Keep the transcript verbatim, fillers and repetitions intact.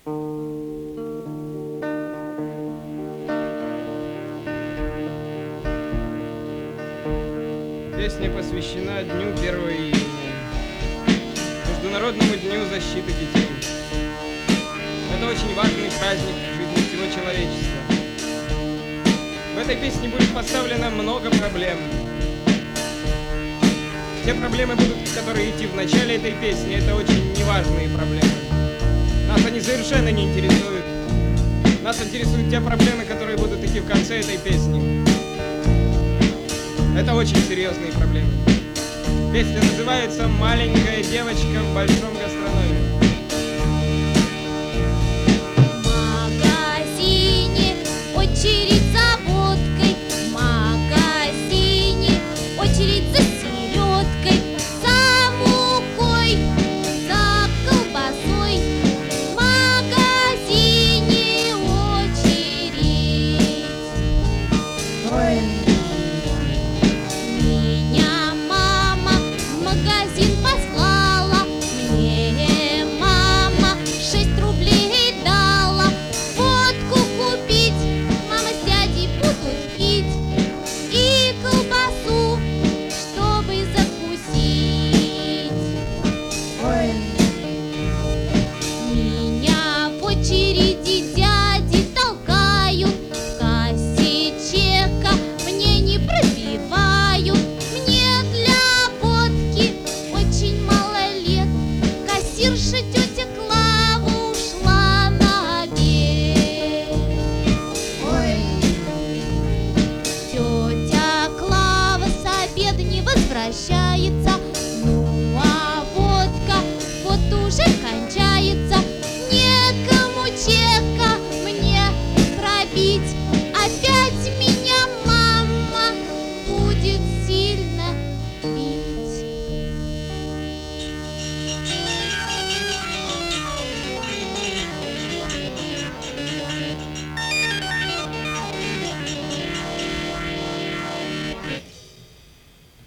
Песня посвящена Дню первого июня, Международному дню защиты детей. Это очень важный праздник в жизни всего человечества. В этой песне будет поставлено много проблем. Те проблемы, будут, которые идти в начале этой песни, это очень неважные проблемы. Нас они совершенно не интересуют. Нас интересуют те проблемы, которые будут идти в конце этой песни. Это очень серьезные проблемы. Песня называется «Маленькая девочка в большом гастрономе». В магазине очередь за водкой, в магазине очередь за селедкой, за мукой, за колбасой, в магазине очередь. Ой. Меня мама в магазин послала, мне мама шесть рублей дала. Водку купить мама с дядей будут пить, и колбасу, чтобы закусить. Ой. Меня в очереди дяди толкают, в кассе чека мне не пробивают. Мне для водки очень мало лет, кассирша